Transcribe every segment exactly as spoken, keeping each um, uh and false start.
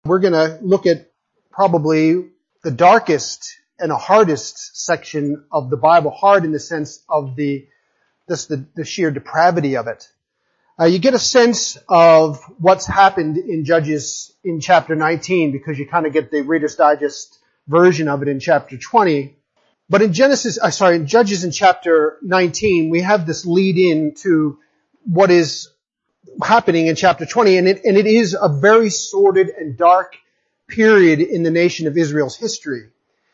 We're going to look at probably the darkest and the hardest section of the Bible, hard in the sense of the just the, the sheer depravity of it. Uh, you get a sense of what's happened in Judges in chapter nineteen because you kind of get the Reader's Digest version of it in chapter twenty. But in Genesis, uh, sorry, in Judges in chapter nineteen, we have this lead in to what is happening in chapter twenty, and it, and it is a very sordid and dark period in the nation of Israel's history.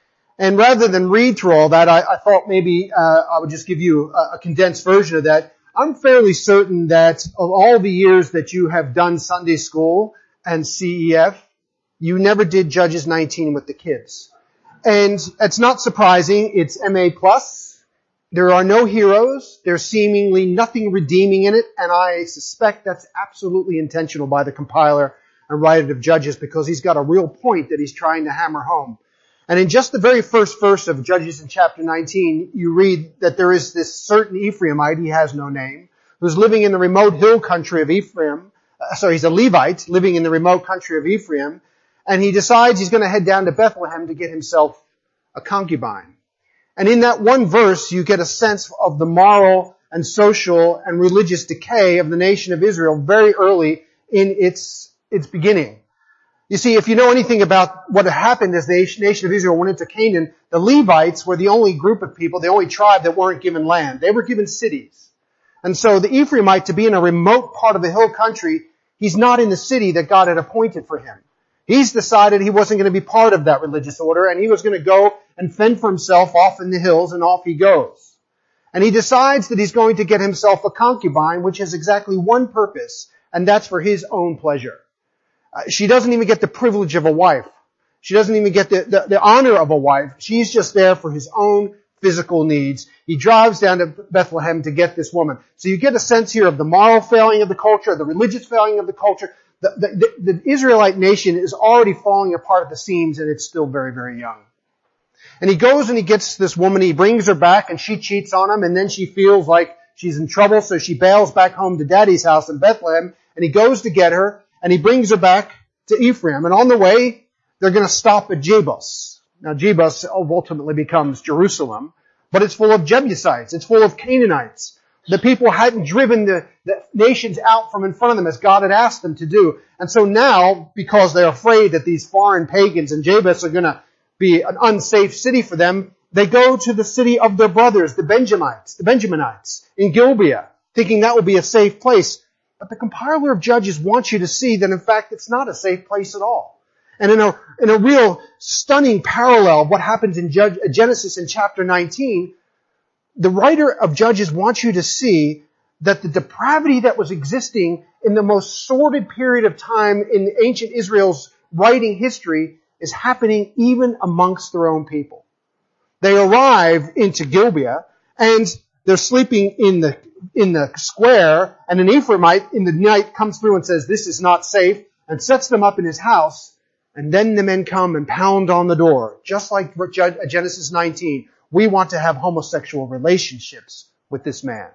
And rather than read through all that, I, I thought maybe uh, I would just give you a, a condensed version of that. I'm fairly certain that of all the years that you have done Sunday school and C E F, you never did Judges nineteen with the kids. And it's not surprising. It's M A plus. There are no heroes. There's seemingly nothing redeeming in it. And I suspect that's absolutely intentional by the compiler and writer of Judges because he's got a real point that he's trying to hammer home. And in just the very first verse of Judges in chapter nineteen, you read that there is this certain Ephraimite, he has no name, who's living in the remote hill country of Ephraim. Uh, sorry, he's a Levite living in the remote country of Ephraim. And he decides he's going to head down to Bethlehem to get himself a concubine. And in that one verse, you get a sense of the moral and social and religious decay of the nation of Israel very early in its its beginning. You see, if you know anything about what happened as the nation of Israel went into Canaan, the Levites were the only group of people, the only tribe that weren't given land. They were given cities. And so the Ephraimite, to be in a remote part of the hill country, he's not in the city that God had appointed for him. He's decided he wasn't going to be part of that religious order, and he was going to go and fend for himself off in the hills, and off he goes. And he decides that he's going to get himself a concubine, which has exactly one purpose, and that's for his own pleasure. Uh, she doesn't even get the privilege of a wife. She doesn't even get the, the, the honor of a wife. She's just there for his own physical needs. He drives down to Bethlehem to get this woman. So you get a sense here of the moral failing of the culture, the religious failing of the culture. The, the, the Israelite nation is already falling apart at the seams, and it's still very, very young. And he goes and he gets this woman, he brings her back, and she cheats on him, and then she feels like she's in trouble, so she bails back home to Daddy's house in Bethlehem, and he goes to get her, and he brings her back to Ephraim. And on the way, they're going to stop at Jebus. Now, Jebus ultimately becomes Jerusalem, but it's full of Jebusites, it's full of Canaanites. The people hadn't driven the, the nations out from in front of them as God had asked them to do. And so now, because they're afraid that these foreign pagans in Jebus are going to be an unsafe city for them, they go to the city of their brothers, the Benjamites, the Benjaminites in Gibeah, thinking that will be a safe place. But the compiler of Judges wants you to see that, in fact, it's not a safe place at all. And in a, in a real stunning parallel of what happens in Judge, Genesis in chapter nineteen, the writer of Judges wants you to see that the depravity that was existing in the most sordid period of time in ancient Israel's writing history is happening even amongst their own people. They arrive into Gibeah, and they're sleeping in the in the square, and an Ephraimite in the night comes through and says, "This is not safe," and sets them up in his house, and then the men come and pound on the door, just like Genesis nineteen. We want to have homosexual relationships with this man.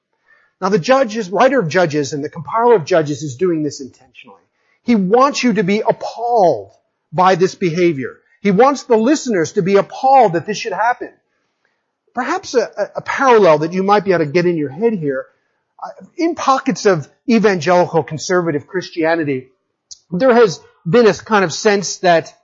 Now the judges, writer of Judges and the compiler of Judges is doing this intentionally. He wants you to be appalled by this behavior. He wants the listeners to be appalled that this should happen. Perhaps a, a parallel that you might be able to get in your head here, uh, in pockets of evangelical conservative Christianity, there has been a kind of sense that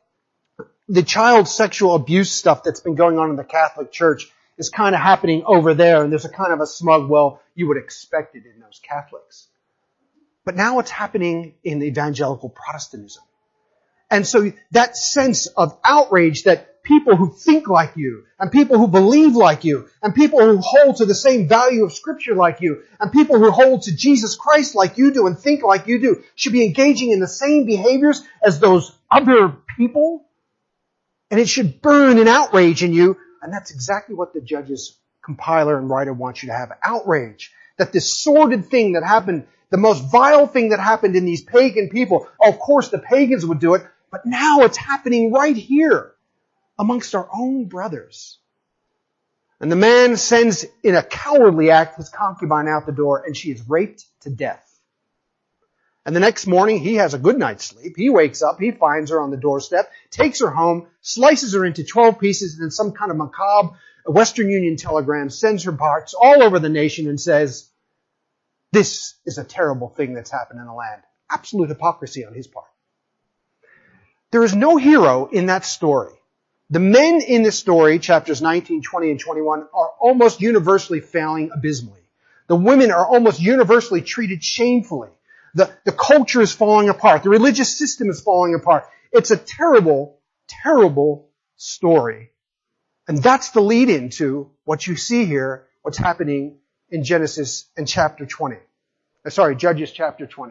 the child sexual abuse stuff that's been going on in the Catholic Church is kind of happening over there, and there's a kind of a smug, well, you would expect it in those Catholics. But now it's happening in evangelical Protestantism. And so that sense of outrage that people who think like you, and people who believe like you, and people who hold to the same value of Scripture like you, and people who hold to Jesus Christ like you do and think like you do, should be engaging in the same behaviors as those other people. And it should burn an outrage in you. And that's exactly what the Judges compiler and writer wants you to have. Outrage. That this sordid thing that happened, the most vile thing that happened in these pagan people, of course the pagans would do it, but now it's happening right here amongst our own brothers. And the man sends in a cowardly act his concubine out the door, and she is raped to death. And the next morning, he has a good night's sleep. He wakes up, he finds her on the doorstep, takes her home, slices her into twelve pieces, and then some kind of macabre Western Union telegram sends her parts all over the nation and says, this is a terrible thing that's happened in the land. Absolute hypocrisy on his part. There is no hero in that story. The men in this story, chapters nineteen, twenty, and twenty-one, are almost universally failing abysmally. The women are almost universally treated shamefully. The, the culture is falling apart. The religious system is falling apart. It's a terrible, terrible story. And that's the lead into what you see here, what's happening in Genesis and chapter twenty. Sorry, Judges chapter twenty.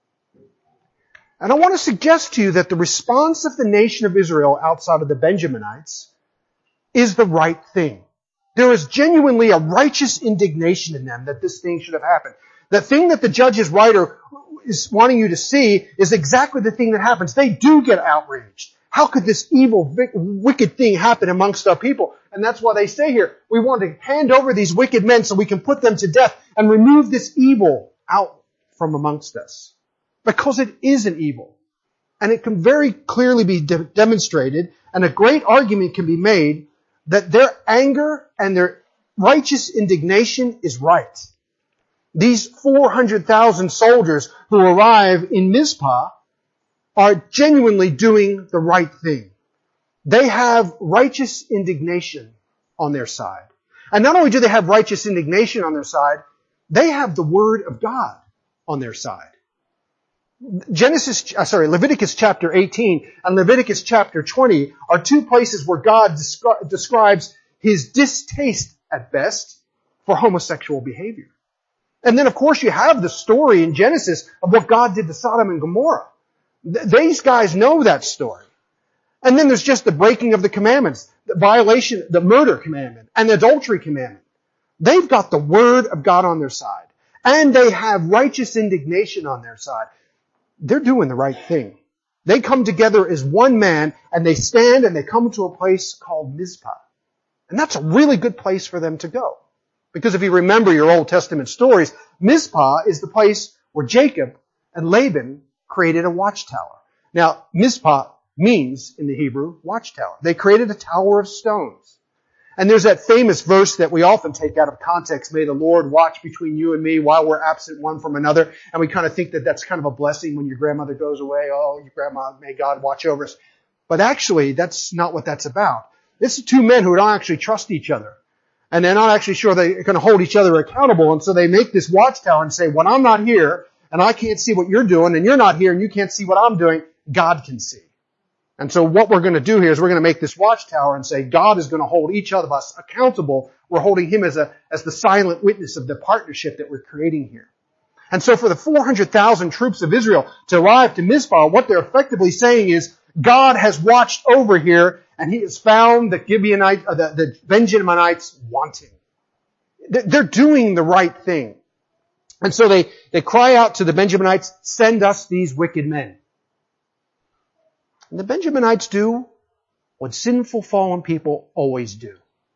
And I want to suggest to you that the response of the nation of Israel outside of the Benjaminites is the right thing. There is genuinely a righteous indignation in them that this thing should have happened. The thing that the Judges writer is wanting you to see is exactly the thing that happens. They do get outraged. How could this evil, wicked thing happen amongst our people? And that's why they say here, we want to hand over these wicked men so we can put them to death and remove this evil out from amongst us. Because it is an evil. And it can very clearly be de- demonstrated, and a great argument can be made that their anger and their righteous indignation is right. These four hundred thousand soldiers who arrive in Mizpah are genuinely doing the right thing. They have righteous indignation on their side. And not only do they have righteous indignation on their side, they have the Word of God on their side. Genesis, uh, sorry, Leviticus chapter eighteen and Leviticus chapter twenty are two places where God descri- describes His distaste, at best, for homosexual behavior. And then, of course, you have the story in Genesis of what God did to Sodom and Gomorrah. Th- these guys know that story. And then there's just the breaking of the commandments, the violation, the murder commandment, and the adultery commandment. They've got the Word of God on their side. And they have righteous indignation on their side. They're doing the right thing. They come together as one man, and they stand and they come to a place called Mizpah. And that's a really good place for them to go. Because if you remember your Old Testament stories, Mizpah is the place where Jacob and Laban created a watchtower. Now, Mizpah means, in the Hebrew, watchtower. They created a tower of stones. And there's that famous verse that we often take out of context, may the Lord watch between you and me while we're absent one from another. And we kind of think that that's kind of a blessing when your grandmother goes away. Oh, your grandma, may God watch over us. But actually, that's not what that's about. This is two men who don't actually trust each other. And they're not actually sure they're going to hold each other accountable. And so they make this watchtower and say, when I'm not here, and I can't see what you're doing, and you're not here, and you can't see what I'm doing, God can see. And so what we're going to do here is we're going to make this watchtower and say God is going to hold each of us accountable. We're holding Him as a as the silent witness of the partnership that we're creating here. And so for the four hundred thousand troops of Israel to arrive to Mizpah, what they're effectively saying is God has watched over here and He has found the Gibeonites, uh, the, the Benjaminites wanting. They're doing the right thing. And so they, they cry out to the Benjaminites, send us these wicked men. And the Benjaminites do what sinful, fallen people always do.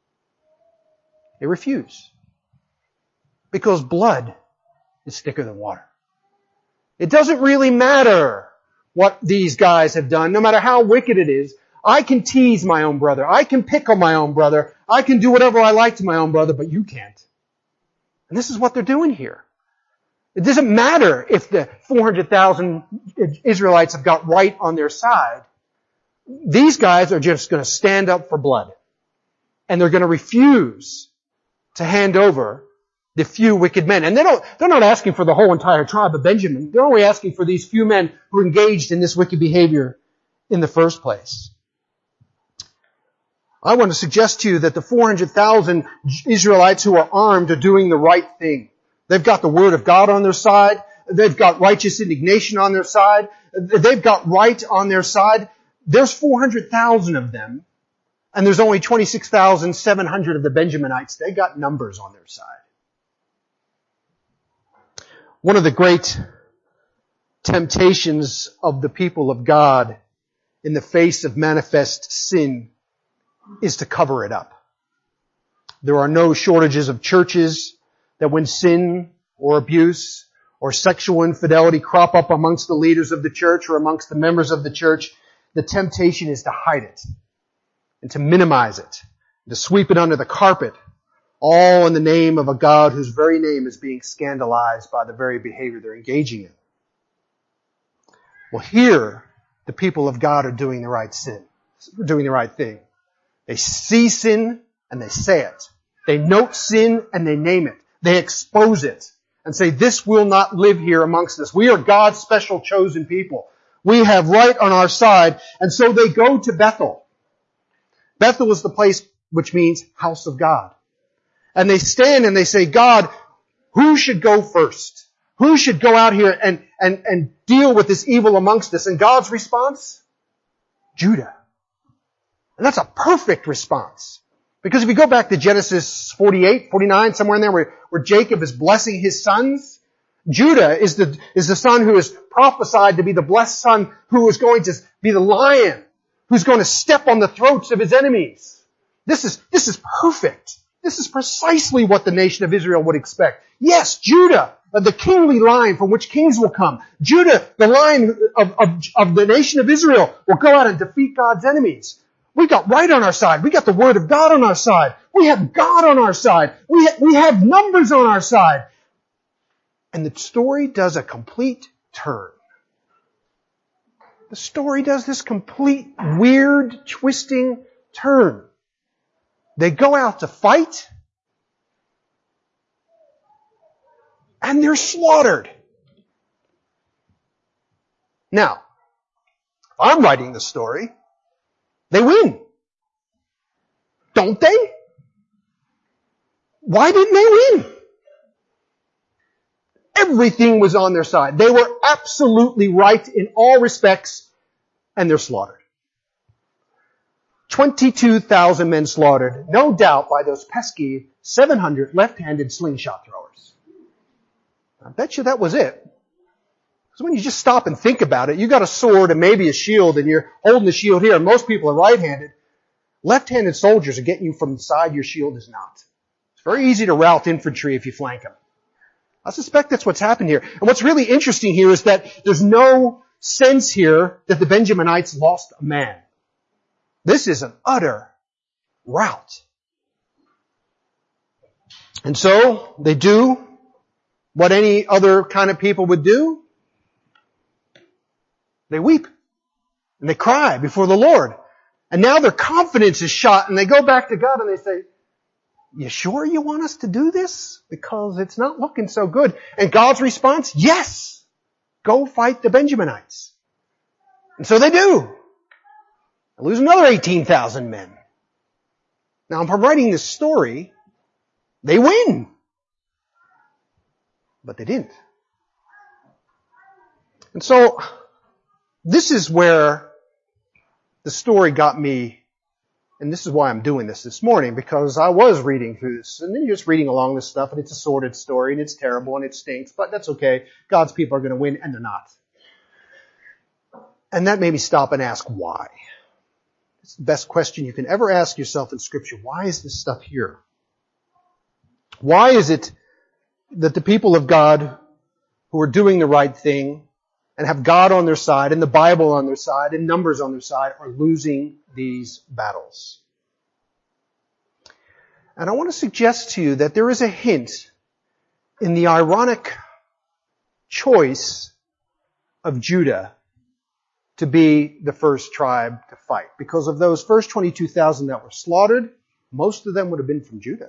They refuse. Because blood is thicker than water. It doesn't really matter what these guys have done, no matter how wicked it is. I can tease my own brother. I can pick on my own brother. I can do whatever I like to my own brother, but you can't. And this is what they're doing here. It doesn't matter if the four hundred thousand Israelites have got right on their side. These guys are just going to stand up for blood. And they're going to refuse to hand over the few wicked men. And they don't, they're not asking for the whole entire tribe of Benjamin. They're only asking for these few men who engaged in this wicked behavior in the first place. I want to suggest to you that the four hundred thousand Israelites who are armed are doing the right thing. They've got the Word of God on their side. They've got righteous indignation on their side. They've got right on their side. There's four hundred thousand of them, and there's only twenty-six thousand seven hundred of the Benjaminites. They got numbers on their side. One of the great temptations of the people of God in the face of manifest sin is to cover it up. There are no shortages of churches that when sin or abuse or sexual infidelity crop up amongst the leaders of the church or amongst the members of the church, the temptation is to hide it and to minimize it, to sweep it under the carpet, all in the name of a God whose very name is being scandalized by the very behavior they're engaging in. Well, here, the people of God are doing the right sin, doing the right thing. They see sin and they say it. They note sin and they name it. They expose it and say, this will not live here amongst us. We are God's special chosen people. We have right on our side. And so they go to Bethel. Bethel is the place which means house of God. And they stand and they say, God, who should go first? Who should go out here and, and, and deal with this evil amongst us? And God's response? Judah. And that's a perfect response. Because if you go back to Genesis forty-eight, forty-nine, somewhere in there where, where Jacob is blessing his sons, Judah is the, is the son who is prophesied to be the blessed son who is going to be the lion, who's going to step on the throats of his enemies. This is, this is perfect. This is precisely what the nation of Israel would expect. Yes, Judah, the kingly line from which kings will come. Judah, the line of, of, of the nation of Israel, will go out and defeat God's enemies. We got right on our side. We got the Word of God on our side. We have God on our side. We, ha- we have numbers on our side. And the story does a complete turn. The story does this complete, weird, twisting turn. They go out to fight, and they're slaughtered. Now, if I'm writing the story, they win. Don't they? Why didn't they win? Everything was on their side. They were absolutely right in all respects, and they're slaughtered. twenty-two thousand men slaughtered, no doubt by those pesky seven hundred left-handed slingshot throwers. I bet you that was it. Because when you just stop and think about it, you got a sword and maybe a shield, and you're holding the shield here, and most people are right-handed. Left-handed soldiers are getting you from the side your shield is not. It's very easy to rout infantry if you flank them. I suspect that's what's happened here. And what's really interesting here is that there's no sense here that the Benjaminites lost a man. This is an utter rout. And so they do what any other kind of people would do. They weep and they cry before the Lord. And now their confidence is shot, and they go back to God and they say, you sure you want us to do this? Because it's not looking so good. And God's response, yes, go fight the Benjaminites. And so they do. They lose another eighteen thousand men. Now, if I'm writing this story, they win. But they didn't. And so, this is where the story got me, and this is why I'm doing this this morning, because I was reading through this, and then you're just reading along this stuff, and it's a sordid story, and it's terrible, and it stinks, but that's okay. God's people are going to win, and they're not. And that made me stop and ask why. It's the best question you can ever ask yourself in Scripture. Why is this stuff here? Why is it that the people of God who are doing the right thing and have God on their side and the Bible on their side and numbers on their side are losing these battles? And I want to suggest to you that there is a hint in the ironic choice of Judah to be the first tribe to fight. Because of those first twenty-two thousand that were slaughtered, most of them would have been from Judah.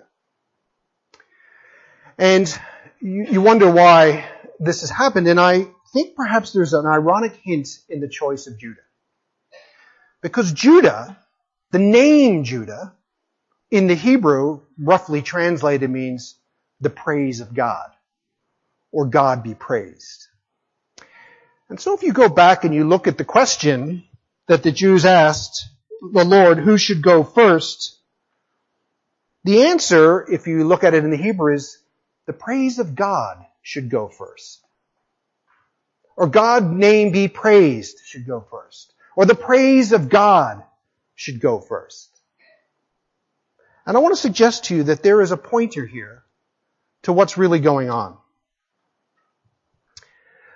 And you, you wonder why this has happened, and I think perhaps there's an ironic hint in the choice of Judah. Because Judah, the name Judah, in the Hebrew, roughly translated means the praise of God, or God be praised. And so if you go back and you look at the question that the Jews asked the Lord, who should go first? The answer, if you look at it in the Hebrew, is the praise of God should go first. Or God's name be praised should go first. Or the praise of God should go first. And I want to suggest to you that there is a pointer here to what's really going on.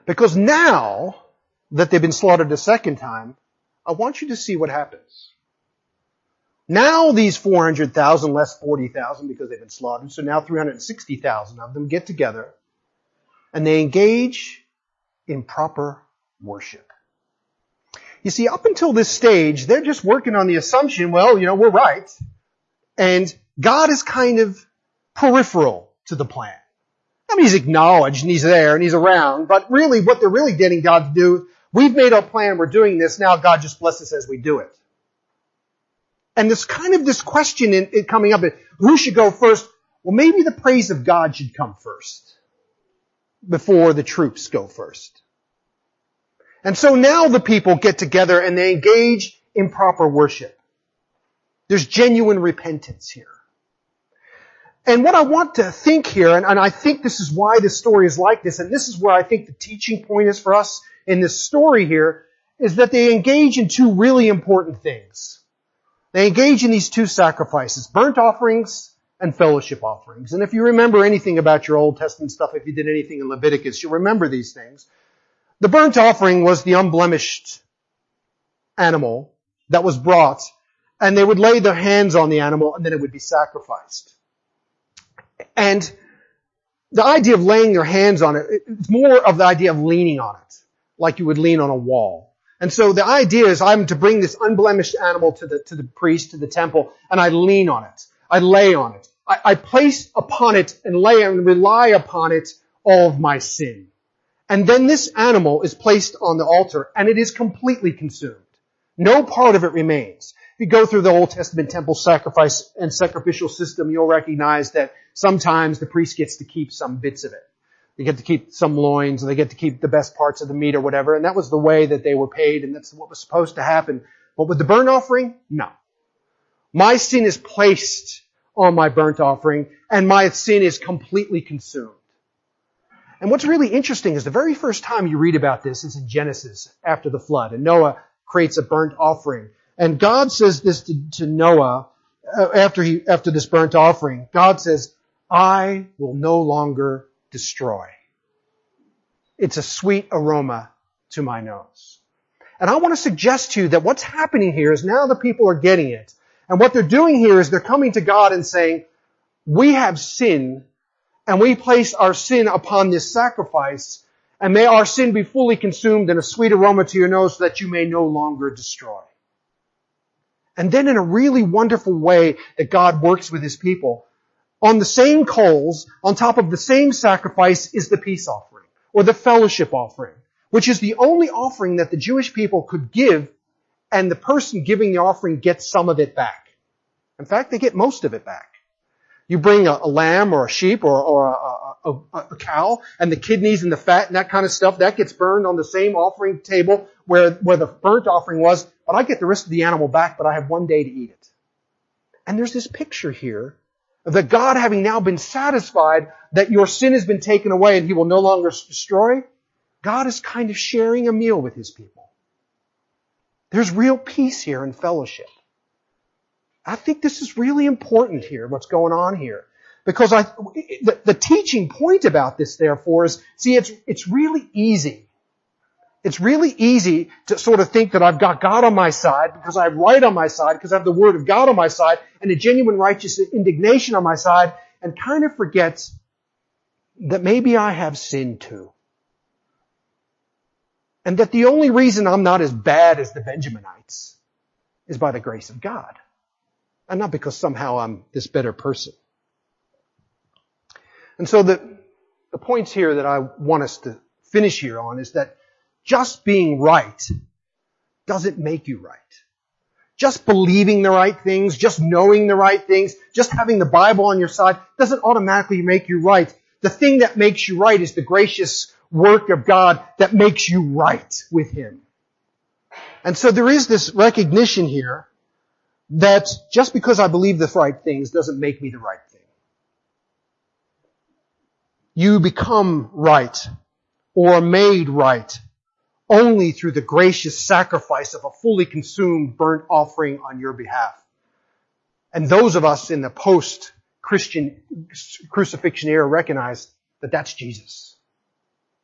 Because now that they've been slaughtered a second time, I want you to see what happens. Now these four hundred thousand less forty thousand because they've been slaughtered, so now three hundred sixty thousand of them get together and they engage in proper worship. You see, up until this stage, they're just working on the assumption, well, you know, we're right. And God is kind of peripheral to the plan. I mean, he's acknowledged and he's there and he's around, but really what they're really getting God to do, we've made our plan, we're doing this, now God just bless us as we do it. And there's kind of this question in, in coming up, who should go first? Well, maybe the praise of God should come first before the troops go first. And so now the people get together and they engage in proper worship. There's genuine repentance here. And what I want to think here, and, and I think this is why this story is like this, and this is where I think the teaching point is for us in this story here, is that they engage in two really important things. They engage in these two sacrifices, burnt offerings and fellowship offerings. And if you remember anything about your Old Testament stuff, if you did anything in Leviticus, you'll remember these things. The burnt offering was the unblemished animal that was brought, and they would lay their hands on the animal and then it would be sacrificed. And the idea of laying your hands on it, it's more of the idea of leaning on it, like you would lean on a wall. And so the idea is I'm to bring this unblemished animal to the, to the priest, to the temple, and I lean on it. I lay on it. I, I place upon it and lay and rely upon it all of my sin. And then this animal is placed on the altar and it is completely consumed. No part of it remains. If you go through the Old Testament temple sacrifice and sacrificial system, you'll recognize that sometimes the priest gets to keep some bits of it. They get to keep some loins, and they get to keep the best parts of the meat or whatever, and that was the way that they were paid, and that's what was supposed to happen. But with the burnt offering, no. My sin is placed on my burnt offering, and my sin is completely consumed. And what's really interesting is the very first time you read about this is in Genesis, after the flood, and Noah creates a burnt offering. And God says this to, to Noah, uh, after he, after this burnt offering, God says, I will no longer destroy. It's a sweet aroma to my nose. And I want to suggest to you that what's happening here is now the people are getting it. And what they're doing here is they're coming to God and saying, we have sin, and we place our sin upon this sacrifice, and may our sin be fully consumed in a sweet aroma to your nose so that you may no longer destroy. And then in a really wonderful way that God works with His people, on the same coals, on top of the same sacrifice, is the peace offering, or the fellowship offering, which is the only offering that the Jewish people could give, and the person giving the offering gets some of it back. In fact, they get most of it back. You bring a, a lamb or a sheep or, or a, a, a, a cow, and the kidneys and the fat and that kind of stuff, that gets burned on the same offering table where, where the burnt offering was, but I get the rest of the animal back, but I have one day to eat it. And there's this picture here of that God, having now been satisfied that your sin has been taken away and He will no longer destroy, God is kind of sharing a meal with His people. There's real peace here and fellowship. I think this is really important here, what's going on here. Because I, the, the teaching point about this, therefore, is, see, it's, it's really easy. It's really easy to sort of think that I've got God on my side because I have right on my side, because I have the Word of God on my side, and a genuine righteous indignation on my side, and kind of forget that maybe I have sin too. And that the only reason I'm not as bad as the Benjaminites is by the grace of God. And not because somehow I'm this better person. And so the, the points here that I want us to finish here on is that just being right doesn't make you right. Just believing the right things, just knowing the right things, just having the Bible on your side doesn't automatically make you right. The thing that makes you right is the gracious work of God that makes you right with Him. And so there is this recognition here that just because I believe the right things doesn't make me the right thing. You become right or made right only through the gracious sacrifice of a fully consumed burnt offering on your behalf. And those of us in the post-Christian crucifixion era recognize that that's Jesus.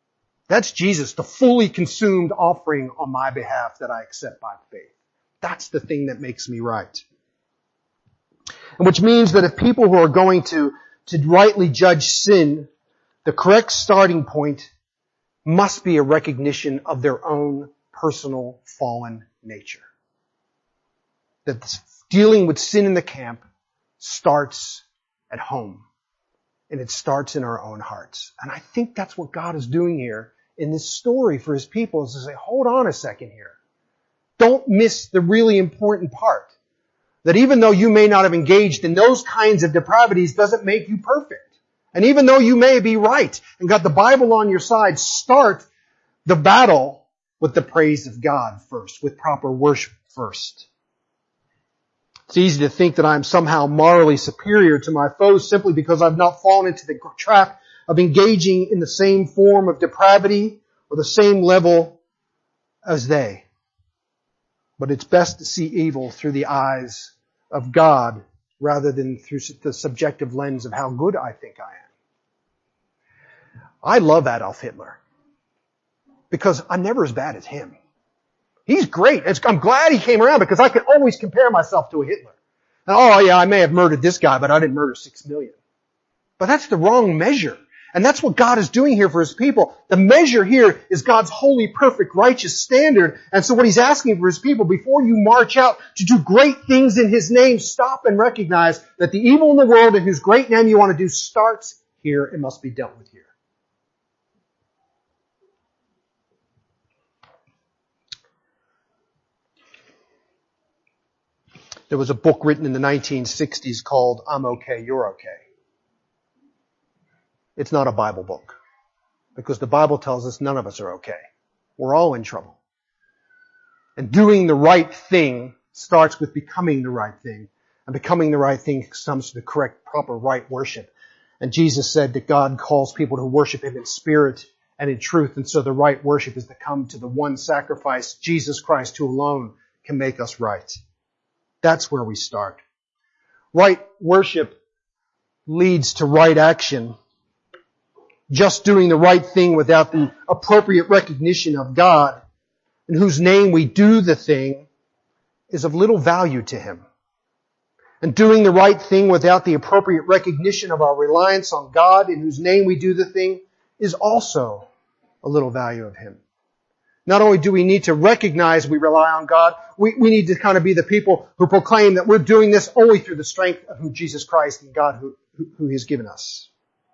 That's Jesus, the fully consumed offering on my behalf that I accept by faith. That's the thing that makes me right. And which means that if people who are going to, to rightly judge sin, the correct starting point must be a recognition of their own personal fallen nature. That dealing with sin in the camp starts at home. And it starts in our own hearts. And I think that's what God is doing here in this story for His people, is to say, hold on a second here. Don't miss the really important part. That even though you may not have engaged in those kinds of depravities doesn't make you perfect. And even though you may be right and got the Bible on your side, start the battle with the praise of God first, with proper worship first. It's easy to think that I'm somehow morally superior to my foes simply because I've not fallen into the trap of engaging in the same form of depravity or the same level as they. But it's best to see evil through the eyes of God rather than through the subjective lens of how good I think I am. I love Adolf Hitler because I'm never as bad as him. He's great. I'm glad he came around because I can always compare myself to a Hitler. And, oh yeah, I may have murdered this guy, but I didn't murder six million. But that's the wrong measure. And that's what God is doing here for His people. The measure here is God's holy, perfect, righteous standard. And so what He's asking for His people, before you march out to do great things in His name, stop and recognize that the evil in the world in whose great name you want to do starts here and must be dealt with here. There was a book written in the nineteen sixties called I'm Okay, You're Okay. It's not a Bible book. Because the Bible tells us none of us are okay. We're all in trouble. And doing the right thing starts with becoming the right thing. And becoming the right thing comes to the correct, proper, right worship. And Jesus said that God calls people to worship Him in spirit and in truth. And so the right worship is to come to the one sacrifice, Jesus Christ, who alone can make us right. That's where we start. Right worship leads to right action. Just doing the right thing without the appropriate recognition of God, in whose name we do the thing, is of little value to Him. And doing the right thing without the appropriate recognition of our reliance on God, in whose name we do the thing, is also a little value of Him. Not only do we need to recognize we rely on God, we, we need to kind of be the people who proclaim that we're doing this only through the strength of who Jesus Christ and God who, who, who He has given us.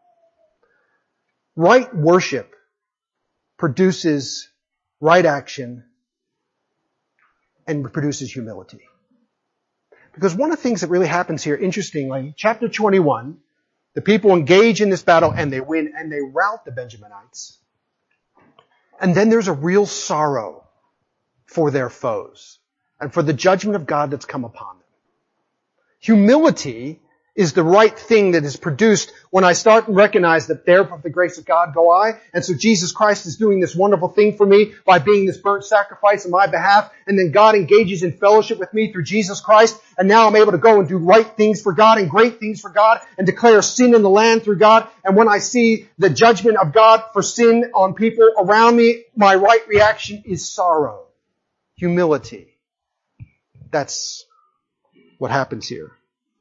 Right worship produces right action and produces humility. Because one of the things that really happens here, interestingly, chapter twenty-one, the people engage in this battle and they win and they rout the Benjaminites. And then there's a real sorrow for their foes and for the judgment of God that's come upon them. Humility is the right thing that is produced when I start and recognize that there, of the grace of God, go I. And so Jesus Christ is doing this wonderful thing for me by being this burnt sacrifice on my behalf. And then God engages in fellowship with me through Jesus Christ. And now I'm able to go and do right things for God and great things for God and declare sin in the land through God. And when I see the judgment of God for sin on people around me, my right reaction is sorrow, humility. That's what happens here.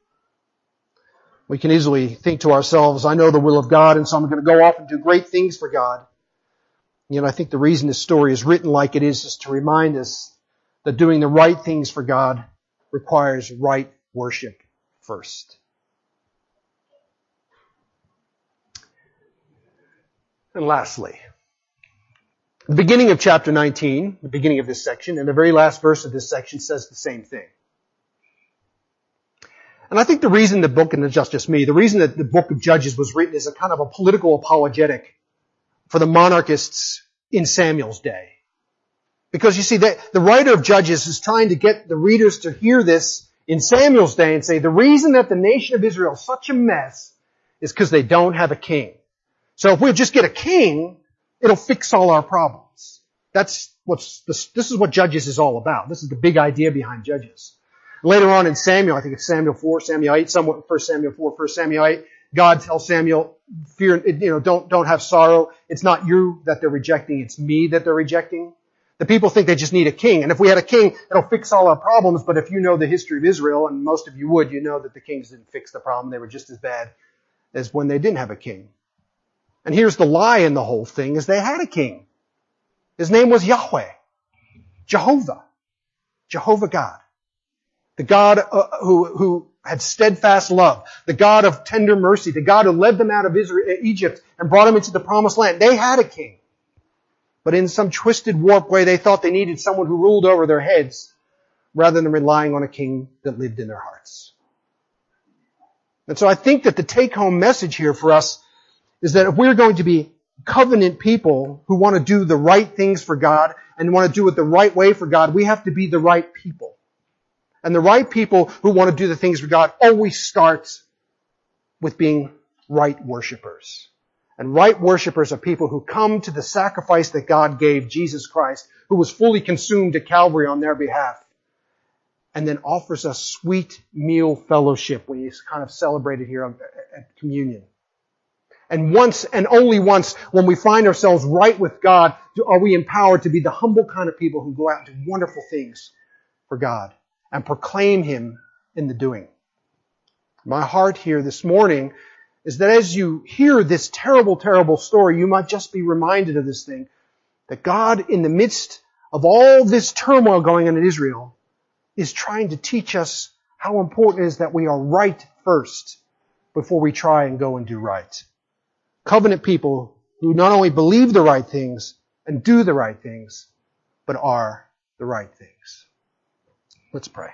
We can easily think to ourselves, I know the will of God, and so I'm going to go off and do great things for God. You know, I think the reason this story is written like it is is to remind us that doing the right things for God requires right worship first. And lastly, the beginning of chapter nineteen, the beginning of this section, and the very last verse of this section says the same thing. And I think the reason the book, and it's just, just me, the reason that the book of Judges was written is a kind of a political apologetic for the monarchists in Samuel's day. Because you see, the, the writer of Judges is trying to get the readers to hear this in Samuel's day and say, the reason that the nation of Israel is such a mess is because they don't have a king. So if we'll just get a king, it'll fix all our problems. That's what's, this, this is what Judges is all about. This is the big idea behind Judges. Later on in Samuel, I think it's Samuel four, Samuel eight, somewhat First Samuel four, First Samuel eight, God tells Samuel, fear, you know, don't, don't have sorrow. It's not you that they're rejecting. It's me that they're rejecting. The people think they just need a king. And if we had a king, it'll fix all our problems. But if you know the history of Israel, and most of you would, you know that the kings didn't fix the problem. They were just as bad as when they didn't have a king. And here's the lie in the whole thing, is they had a king. His name was Yahweh. Jehovah. Jehovah God. The God uh, who, who had steadfast love. The God of tender mercy. The God who led them out of Israel, Egypt and brought them into the promised land. They had a king. But in some twisted, warped way, they thought they needed someone who ruled over their heads rather than relying on a king that lived in their hearts. And so I think that the take-home message here for us is that if we're going to be covenant people who want to do the right things for God and want to do it the right way for God, we have to be the right people. And the right people who want to do the things for God always start with being right worshipers. And right worshipers are people who come to the sacrifice that God gave, Jesus Christ, who was fully consumed at Calvary on their behalf, and then offers us sweet meal fellowship. We kind of celebrated here at communion. And once and only once when we find ourselves right with God are we empowered to be the humble kind of people who go out and do wonderful things for God and proclaim Him in the doing. My heart here this morning is that as you hear this terrible, terrible story, you might just be reminded of this thing, that God, in the midst of all this turmoil going on in Israel, is trying to teach us how important it is that we are right first before we try and go and do right. Covenant people who not only believe the right things and do the right things, but are the right things. Let's pray.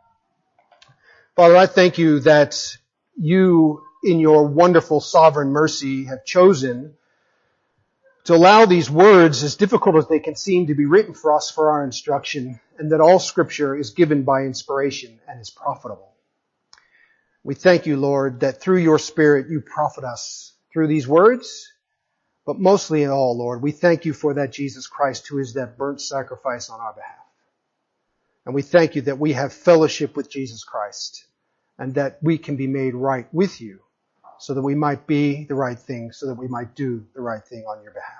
Father, I thank you that you, in your wonderful sovereign mercy, have chosen to allow these words, as difficult as they can seem, to be written for us for our instruction, and that all Scripture is given by inspiration and is profitable. We thank you, Lord, that through your Spirit you profit us through these words, but mostly in all, Lord, we thank you for that Jesus Christ who is that burnt sacrifice on our behalf. And we thank you that we have fellowship with Jesus Christ and that we can be made right with you so that we might be the right thing, so that we might do the right thing on your behalf.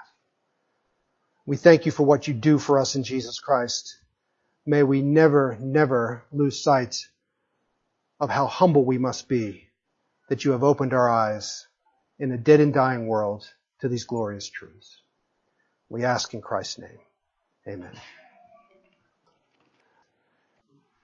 We thank you for what you do for us in Jesus Christ. May we never, never lose sight of how humble we must be that you have opened our eyes in a dead and dying world to these glorious truths. We ask in Christ's name. Amen.